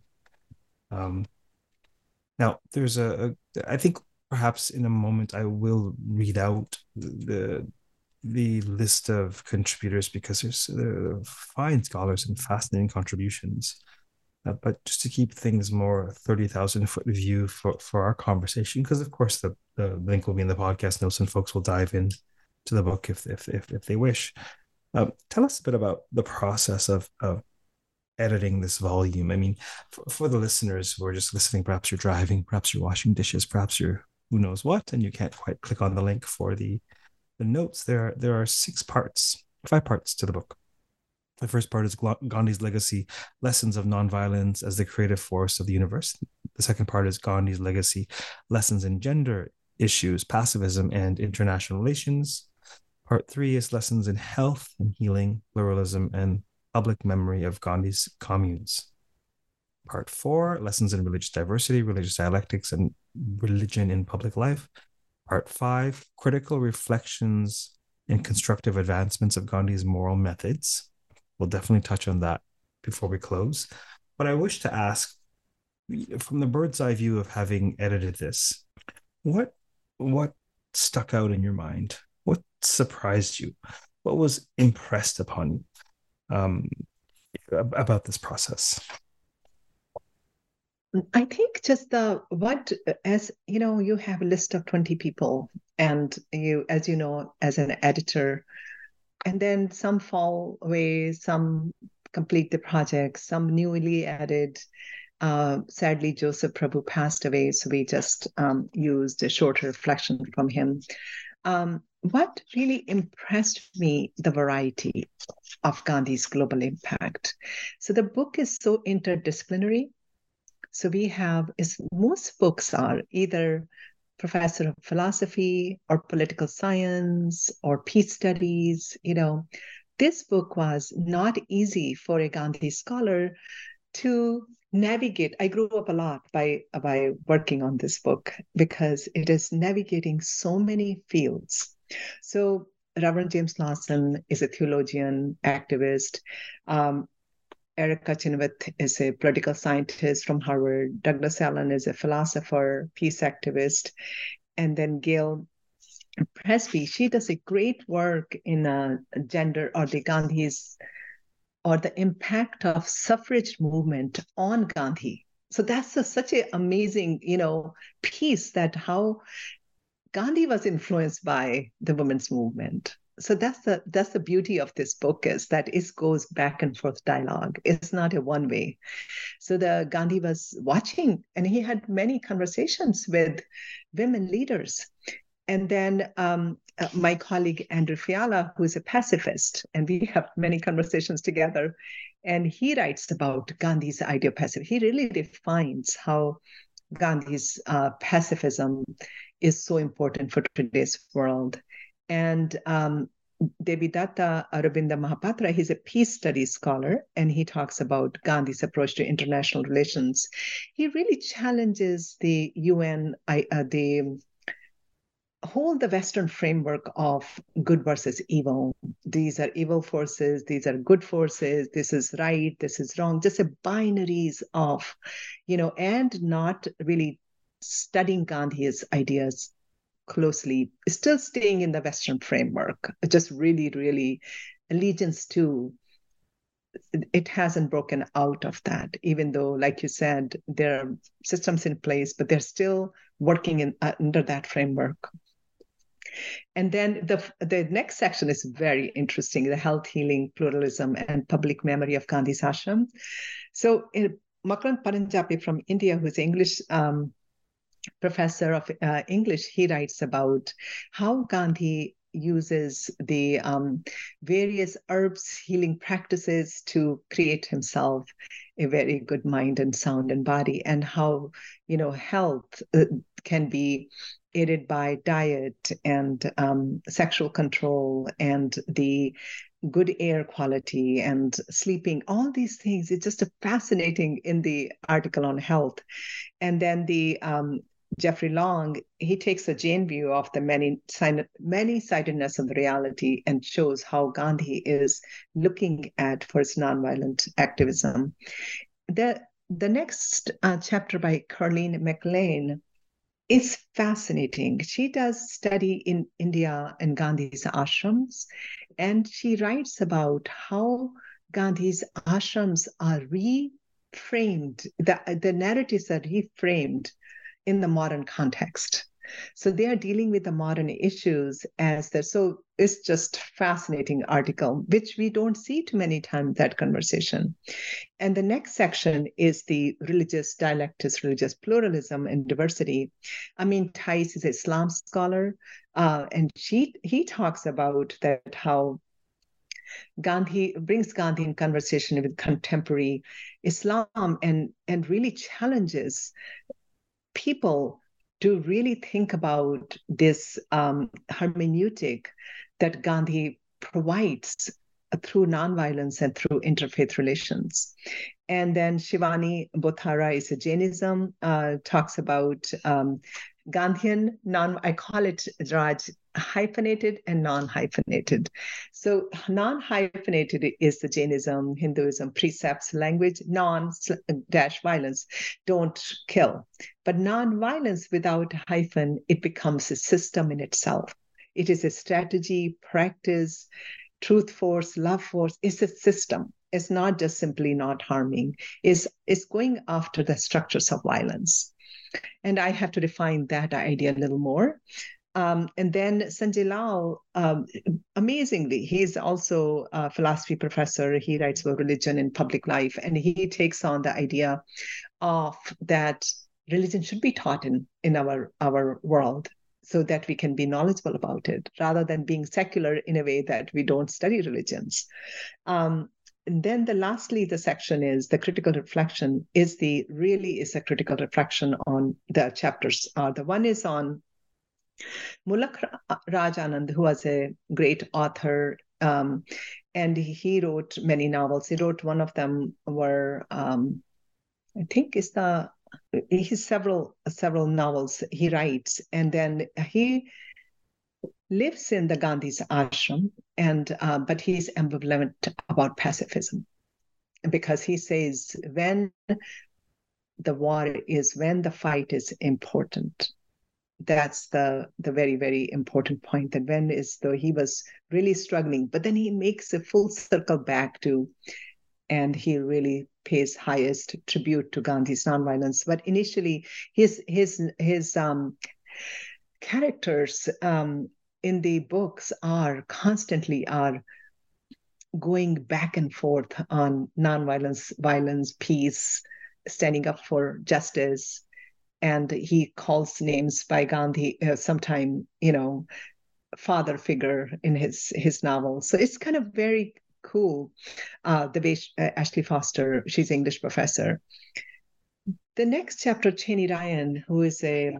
Speaker 2: Um, now, there's a, a, I think perhaps in a moment I will read out the the list of contributors, because there's uh, fine scholars and fascinating contributions Uh, but just to keep things more thirty thousand foot view for, for our conversation, because of course the, the link will be in the podcast notes and folks will dive in to the book if if if, if they wish. Um, tell us a bit about the process of, of editing this volume. I mean, for, for the listeners who are just listening, perhaps you're driving, perhaps you're washing dishes, perhaps you're who knows what, and you can't quite click on the link for the, the notes. There are, there are six parts, five parts to the book. The first part is Gandhi's legacy, lessons of nonviolence as the creative force of the universe. The second part is Gandhi's legacy, lessons in gender issues, pacifism, and international relations. Part three is lessons in health and healing, pluralism, and public memory of Gandhi's communes. Part four, lessons in religious diversity, religious dialectics, and religion in public life. Part five, critical reflections and constructive advancements of Gandhi's moral methods. We'll definitely touch on that before we close. But I wish to ask, from the bird's eye view of having edited this, what what stuck out in your mind? What surprised you? What was impressed upon you um, about this process?
Speaker 3: I think just the what, as you know, you have a list of twenty people, and you, as you know, as an editor, and then some fall away, some complete the project, some newly added. Uh, sadly, Joseph Prabhu passed away, so we just um, used a shorter reflection from him. Um, what really impressed me, the variety of Gandhi's global impact. So the book is so interdisciplinary. So we have, is most books are either professor of philosophy or political science or peace studies. You know, this book was not easy for a Gandhi scholar to navigate. I grew up a lot by, by working on this book because it is navigating so many fields. So Reverend James Lawson is a theologian, activist. Um, Erica Chenoweth is a political scientist from Harvard. Douglas Allen is a philosopher, peace activist. And then Gail Presby, she does a great work in uh, gender or the Gandhi's, or the impact of suffrage movement on Gandhi. So that's a, such an amazing, you know, piece that how Gandhi was influenced by the women's movement. So that's the that's the beauty of this book, is that it goes back and forth dialogue. It's not a one way. So the Gandhi was watching, and he had many conversations with women leaders. And then um, uh, my colleague Andrew Fiala, who is a pacifist, and we have many conversations together, and he writes about Gandhi's idea of pacifism. He really defines how Gandhi's uh, pacifism is so important for today's world. And um, Devidatta Arabinda Mahapatra, he's a peace studies scholar, and he talks about Gandhi's approach to international relations. He really challenges the U N, uh, the whole the Western framework of good versus evil. These are evil forces, these are good forces, this is right, this is wrong, just a binaries of, you know, and not really studying Gandhi's ideas closely, still staying in the Western framework, just really, really allegiance to, it hasn't broken out of that, even though, like you said, there are systems in place, but they're still working in uh, under that framework. And then the, the next section is very interesting, the health, healing, pluralism, and public memory of Gandhi's ashram. So in, Makarand Paranjape from India, who's English um, professor of uh, English, he writes about how Gandhi uses the um, various herbs, healing practices to create himself a very good mind and sound and body, and how, you know, health uh, can be aided by diet and um, sexual control and the good air quality and sleeping, all these things. It's just a fascinating in the article on health. And then the um, Jeffrey Long, he takes a Jain view of the many many-sidedness of the reality and shows how Gandhi is looking at first nonviolent activism. The, the next uh, chapter by Carleen McLean is fascinating. She does study in India and Gandhi's ashrams, and she writes about how Gandhi's ashrams are re framed, the, the narratives that he framed in the modern context. So they are dealing with the modern issues as the, so it's just fascinating article, which we don't see too many times, that conversation. And the next section is the religious dialectics, religious pluralism and diversity. Amin Thais is an Islam scholar, uh, and she he talks about that how Gandhi brings Gandhi in conversation with contemporary Islam and, and really challenges people to really think about this um, hermeneutic that Gandhi provides through nonviolence and through interfaith relations. And then Shivani Bothara is a Jainism, uh, talks about um, Gandhian, non, I call it, Raj, hyphenated and non-hyphenated. So non-hyphenated is the Jainism, Hinduism, precepts, language, non-dash violence, don't kill. But non-violence without hyphen, it becomes a system in itself. It is a strategy, practice, truth force, love force. It's a system. It's not just simply not harming. It's, it's going after the structures of violence. And I have to define that idea a little more. Um, and then Sanjay Lal, um, amazingly, he's also a philosophy professor. He writes about religion in public life, and he takes on the idea of that religion should be taught in, in our, our world so that we can be knowledgeable about it, rather than being secular in a way that we don't study religions. Um, And then the lastly, the section is the critical reflection is the really is a critical reflection on the chapters. Uh, the one is on Mulak Raj Anand, who was a great author, um, and he wrote many novels. He wrote one of them were, um, I think is the, he's several, several novels he writes. And then he lives in the Gandhi's ashram, and uh, but he's ambivalent about pacifism, because he says when the war is, when the fight is important, that's the the very, very important point. That when is though he was really struggling, but then he makes a full circle back to, and he really pays highest tribute to Gandhi's nonviolence. But initially, his his his um, characters um, in the books are constantly are going back and forth on nonviolence, violence, peace, standing up for justice. And he calls names by Gandhi, uh, sometime, you know, father figure in his, his novel. So it's kind of very cool, uh, the way uh, Ashley Foster, she's an English professor. The next chapter, Cheney Ryan, who is a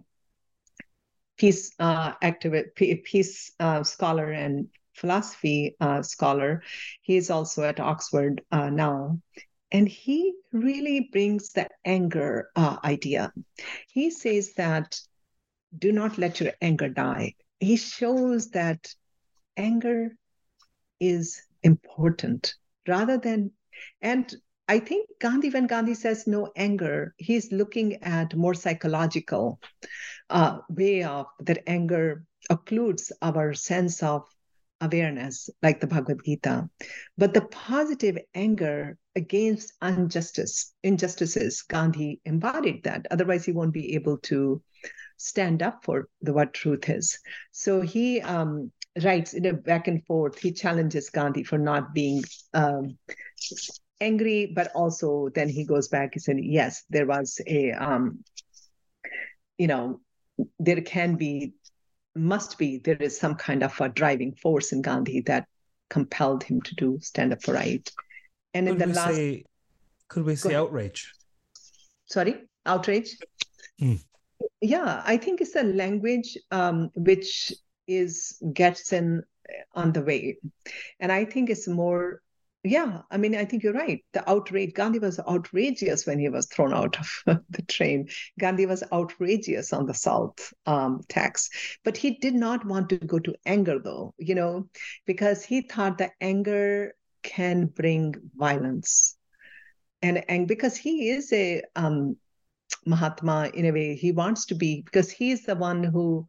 Speaker 3: peace uh, activist, peace uh, scholar and philosophy uh, scholar. He is also at Oxford uh, now. And he really brings the anger uh, idea. He says that do not let your anger die. He shows that anger is important rather than, and I think Gandhi, when Gandhi says no anger, he's looking at more psychological uh, way of that anger occludes our sense of awareness, like the Bhagavad Gita. But the positive anger against injustice, injustices, Gandhi embodied that. Otherwise, he won't be able to stand up for the, what truth is. So he um, writes in a back and forth. He challenges Gandhi for not being um, angry, but also then he goes back and said, yes, there was a, um, you know, there can be, must be, there is some kind of a driving force in Gandhi that compelled him to do stand up for right. And
Speaker 2: could
Speaker 3: in the
Speaker 2: we
Speaker 3: last,
Speaker 2: say, could we say outrage?
Speaker 3: Sorry, outrage.
Speaker 2: Hmm.
Speaker 3: Yeah, I think it's a language um, which is gets in on the way, and I think it's more. Yeah, I mean, I think you're right. The outrage, Gandhi was outrageous when he was thrown out of the train. Gandhi was outrageous on the Salt um, tax. But he did not want to go to anger, though, you know, because he thought that anger can bring violence. And, and because he is a um, Mahatma, in a way, he wants to be, because he is the one who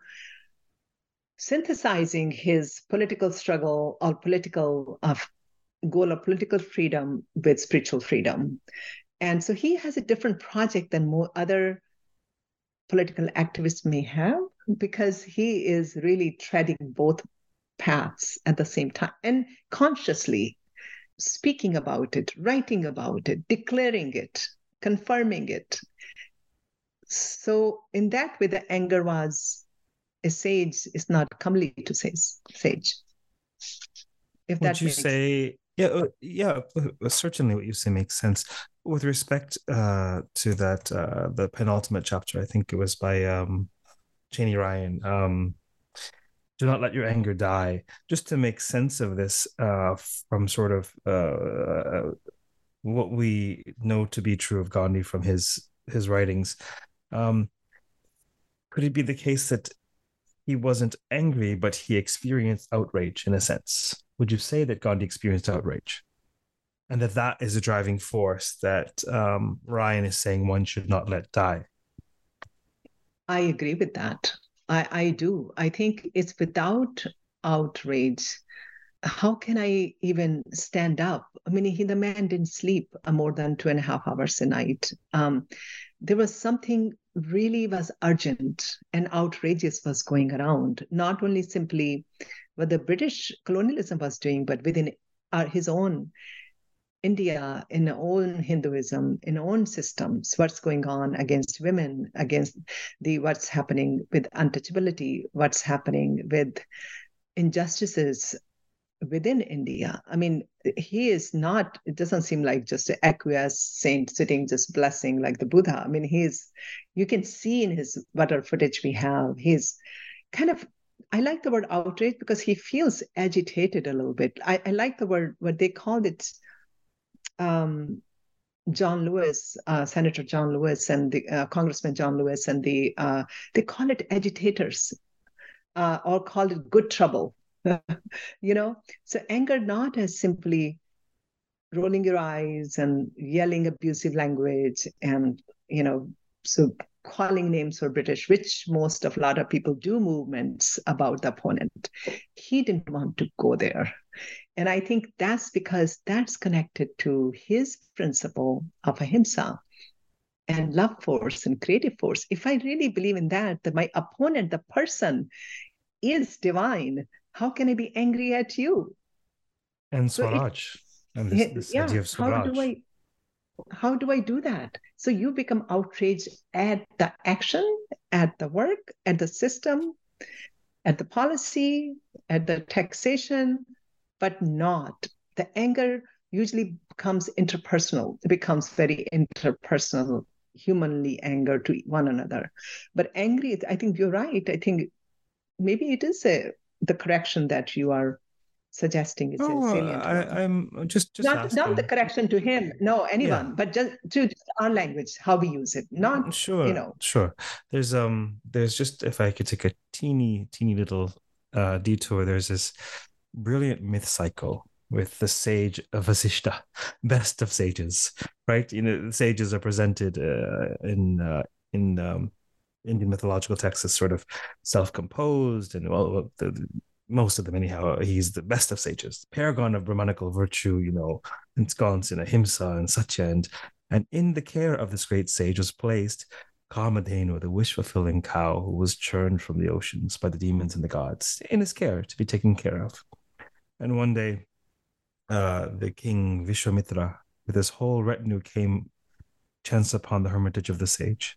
Speaker 3: synthesizing his political struggle or political uh, goal of political freedom with spiritual freedom. And so he has a different project than more other political activists may have, because he is really treading both paths at the same time and consciously speaking about it, writing about it, declaring it, confirming it. So in that way, the anger was a sage is not comely to say sage. If
Speaker 2: Would
Speaker 3: that
Speaker 2: you
Speaker 3: makes
Speaker 2: say, yeah, uh, yeah, uh, certainly what you say makes sense. With respect uh, to that, uh, the penultimate chapter, I think it was by um, Cheney Ryan, um, do not let your anger die. Just to make sense of this uh, from sort of uh, what we know to be true of Gandhi from his his writings, um, could it be the case that he wasn't angry, but he experienced outrage in a sense? Would you say that Gandhi experienced outrage? And that that is a driving force that um, Ryan is saying one should not let die?
Speaker 3: I agree with that. I, I do. I think it's without outrage. How can I even stand up? I mean, he, the man didn't sleep more than two and a half hours a night. Um, there was something really was urgent and outrageous was going around, not only simply what the British colonialism was doing, but within our, his own India, in own Hinduism, in own systems, what's going on against women, against the what's happening with untouchability, what's happening with injustices within India. I mean, he is not, it doesn't seem like just an aqueous saint sitting just blessing like the Buddha. I mean, he's, you can see in his whatever footage we have, he's kind of, I like the word outrage because he feels agitated a little bit. I, I like the word, what they called it, um, John Lewis, uh, Senator John Lewis and the uh, Congressman John Lewis and the, uh, they call it agitators uh, or call it good trouble. You know, so anger not as simply rolling your eyes and yelling abusive language and, you know, so calling names for British, which most of a lot of people do movements about the opponent. He didn't want to go there. And I think that's because that's connected to his principle of ahimsa and love force and creative force. If I really believe in that, that my opponent, the person, is divine, how can I be angry at you?
Speaker 2: And
Speaker 3: So
Speaker 2: Swaraj,
Speaker 3: it,
Speaker 2: and this, this
Speaker 3: yeah,
Speaker 2: idea of
Speaker 3: how
Speaker 2: Swaraj.
Speaker 3: do I how do I do that? So you become outraged at the action, at the work, at the system, at the policy, at the taxation, but not. The anger usually becomes interpersonal. It becomes very interpersonal, humanly anger to one another. But angry, I think you're right. I think maybe it is a, the correction that you are suggesting is a
Speaker 2: Oh,
Speaker 3: salient one.
Speaker 2: I, I'm just just
Speaker 3: Not, not the
Speaker 2: asking.
Speaker 3: correction to him, no, anyone,
Speaker 2: Yeah,
Speaker 3: but just to just our language, how we use it. Not, you
Speaker 2: sure,
Speaker 3: know,
Speaker 2: sure. There's um, there's just, if I could take a teeny, teeny little uh detour. There's this brilliant myth cycle with the sage of Vasishta, best of sages, right? You know, the sages are presented uh, in uh, in um, Indian mythological texts as sort of self-composed, and well, the, the, most of them anyhow. He's the best of sages, paragon of Brahmanical virtue, you know, ensconced in ahimsa and satya, and and in the care of this great sage was placed Kamadhenu, the wish-fulfilling cow who was churned from the oceans by the demons and the gods, in his care to be taken care of. And one day, uh, the king Vishwamitra, with his whole retinue, came chance upon the hermitage of the sage,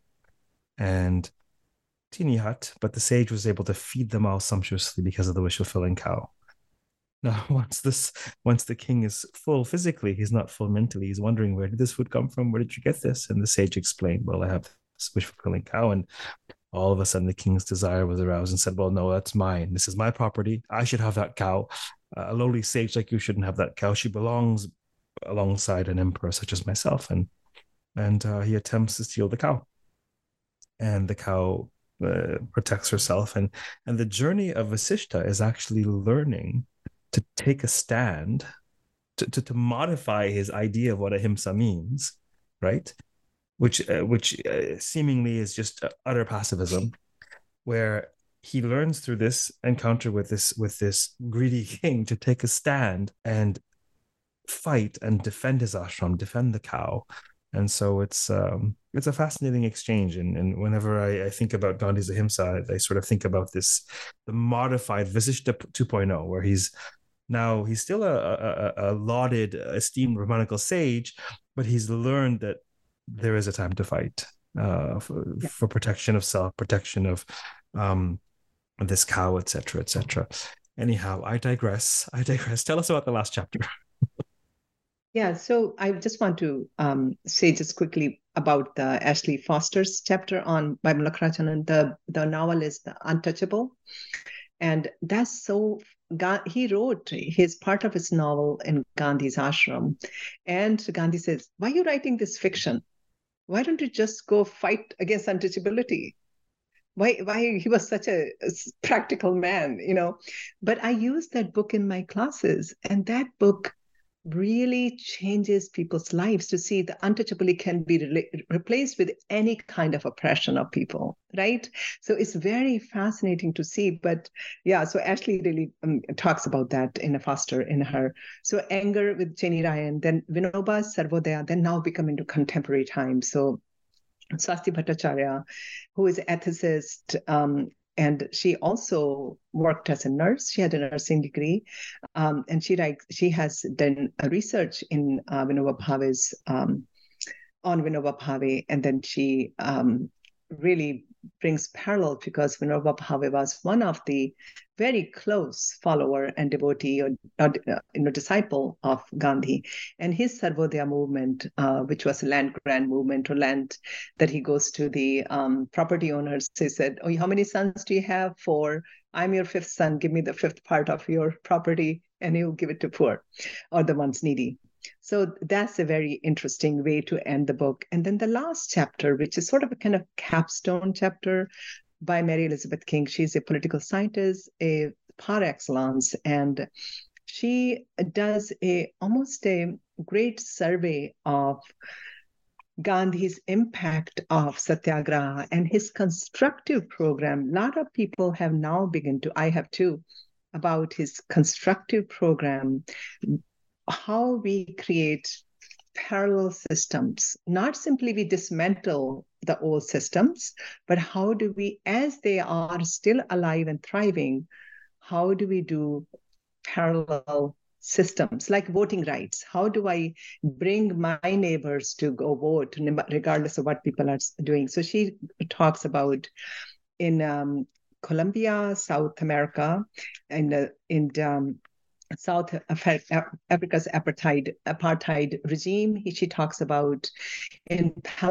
Speaker 2: and teeny hut, but the sage was able to feed them all sumptuously because of the wish-fulfilling cow. Now, once this, once the king is full physically, he's not full mentally. He's wondering, where did this food come from? Where did you get this? And the sage explained, well, I have this wish-fulfilling cow. And all of a sudden, the king's desire was aroused and said, well, no, that's mine. This is my property. I should have that cow. Uh, a lowly sage like you shouldn't have that cow. She belongs alongside an emperor such as myself. And and uh, he attempts to steal the cow. And the cow uh, protects herself. And, and the journey of Vasishta is actually learning to take a stand, to, to, to modify his idea of what ahimsa means, right? Which, uh, which uh, seemingly is just utter pacifism, where he learns through this encounter with this with this greedy king to take a stand and fight and defend his ashram, defend the cow, And so it's um, it's a fascinating exchange. And, and whenever I, I think about Gandhi's Ahimsa, I sort of think about this, the modified Vasishtha two point oh, where he's now, he's still a, a, a lauded, esteemed Brahmanical sage, but he's learned that there is a time to fight uh, for,
Speaker 3: Yeah.
Speaker 2: for protection of self, protection of um, this cow, et cetera, et cetera. Anyhow, I digress. I digress. Tell us about the last chapter.
Speaker 3: Yeah, so I just want to um, say just quickly about the Ashley Foster's chapter on Bimala. The the novel is The Untouchable, and that's so. He wrote his part of his novel in Gandhi's ashram, and Gandhi says, "Why are you writing this fiction? Why don't you just go fight against untouchability?" Why, why he was such a, a practical man, you know. But I use that book in my classes, and that book really changes people's lives to see the untouchability can be re- replaced with any kind of oppression of people, right? So it's very fascinating to see. But yeah, so Ashley really um, talks about that in a Foster in her. So anger with Jenny Ryan, then Vinoba Sarvodaya, then now become into contemporary times. So Swasti Bhattacharya, who is an ethicist, um, and she also worked as a nurse. She had a nursing degree, um, and she like she has done a research in uh, Vinoba Bhave's um, on Vinoba Bhave, and then she um, really brings parallel because Vinoba Bhave was one of the very close follower and devotee or, or you know disciple of Gandhi, and his Sarvodaya movement, uh, which was a land grant movement or land that he goes to the um, property owners. He said, "Oh, how many sons do you have? Four. I'm your fifth son. Give me the fifth part of your property, and he'll give it to poor or the ones needy." So that's a very interesting way to end the book. And then the last chapter, which is sort of a kind of capstone chapter by Mary Elizabeth King. She's a political scientist, a par excellence, and she does a almost a great survey of Gandhi's impact of Satyagraha and his constructive program. A lot of people have now begun to, I have too, about his constructive program, how we create parallel systems, not simply we dismantle the old systems, but how do we, as they are still alive and thriving, how do we do parallel systems like voting rights? How do I bring my neighbors to go vote regardless of what people are doing? So she talks about in um, Colombia, South America, and in, in um, South Africa's apartheid apartheid regime. He, she talks about in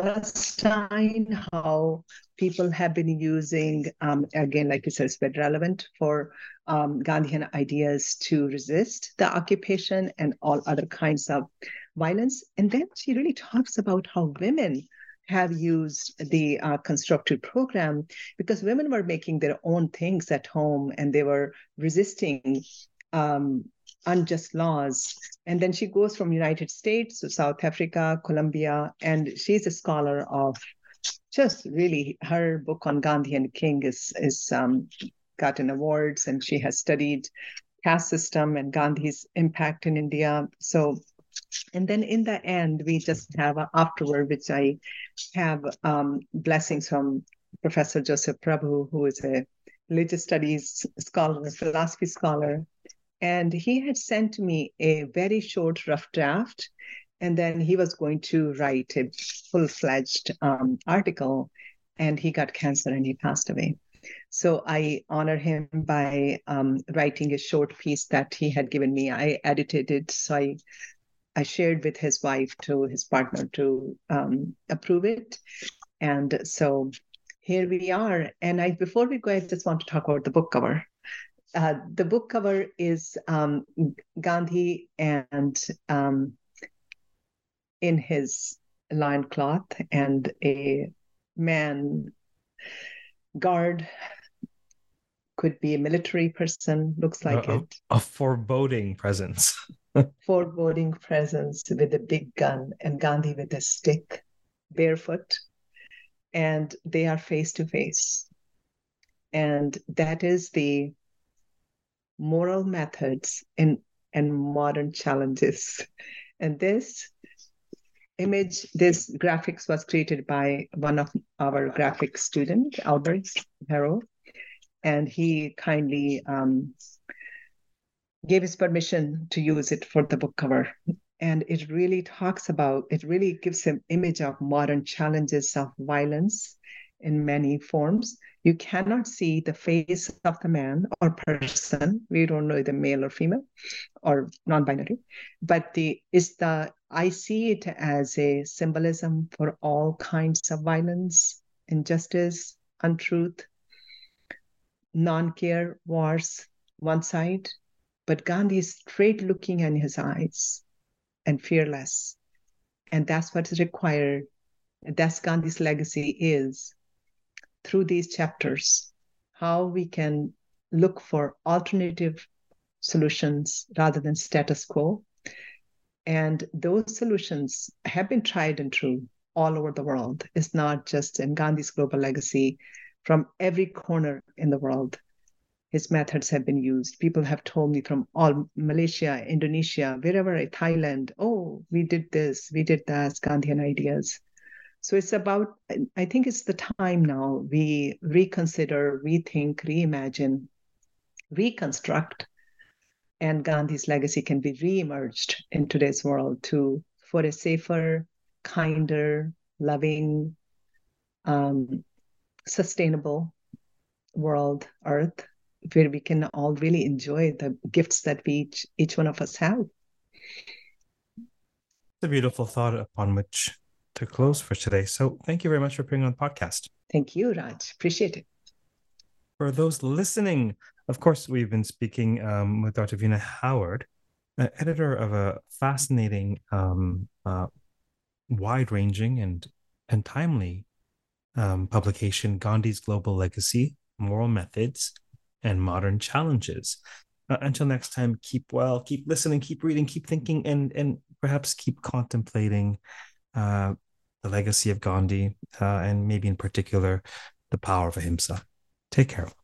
Speaker 3: Palestine how people have been using, um, again, like you said, it's very relevant for um, Gandhian ideas to resist the occupation and all other kinds of violence. And then she really talks about how women have used the uh, constructive program because women were making their own things at home and they were resisting Um, unjust laws. And then she goes from United States to South Africa, Colombia, and she's a scholar of just really, her book on Gandhi and King is, is um, gotten awards, and she has studied caste system and Gandhi's impact in India. So, and then in the end, we just have an afterword, which I have um, blessings from Professor Joseph Prabhu, who is a religious studies scholar, a philosophy scholar. And he had sent me a very short, rough draft. And then he was going to write a full-fledged um, article. And he got cancer and he passed away. So I honor him by um, writing a short piece that he had given me. I edited it. So I, I shared with his wife, to his partner, to um, approve it. And so here we are. And I, before we go, I just want to talk about the book cover. Uh, the book cover is um, Gandhi and um, in his loincloth and a man guard, could be a military person, looks like
Speaker 2: a,
Speaker 3: it.
Speaker 2: A foreboding presence.
Speaker 3: Foreboding presence with a big gun and Gandhi with a stick, barefoot, and they are face to face. And that is the moral methods in and modern challenges. And this image, this graphics was created by one of our graphic student, Albert Harrow, and he kindly um, gave his permission to use it for the book cover. And it really talks about, it really gives an image of modern challenges of violence in many forms. You cannot see the face of the man or person. We don't know the male or female or non-binary, but the is the I see it as a symbolism for all kinds of violence, injustice, untruth, non-care, wars, one side, but Gandhi is straight looking in his eyes and fearless. And that's what is required. That's Gandhi's legacy is through these chapters, how we can look for alternative solutions rather than status quo. And those solutions have been tried and true all over the world. It's not just in Gandhi's global legacy. From every corner in the world, his methods have been used. People have told me from all Malaysia, Indonesia, wherever, Thailand, oh, we did this, we did that, Gandhian ideas. So it's about, I think it's the time now we reconsider, rethink, reimagine, reconstruct, and Gandhi's legacy can be reemerged in today's world to for a safer, kinder, loving, um, sustainable world, earth, where we can all really enjoy the gifts that we each, each one of us have.
Speaker 2: It's a beautiful thought upon which to close for today. So thank you very much for being on the podcast.
Speaker 3: Thank you, Raj. Appreciate it.
Speaker 2: For those listening, of course, we've been speaking um, with Doctor Veena Howard, uh, editor of a fascinating, um, uh, wide-ranging and, and timely um, publication, Gandhi's Global Legacy, Moral Methods, and Modern Challenges. Uh, until next time, keep well, keep listening, keep reading, keep thinking, and, and perhaps keep contemplating uh, the legacy of Gandhi, uh, and maybe in particular, the power of ahimsa. Take care.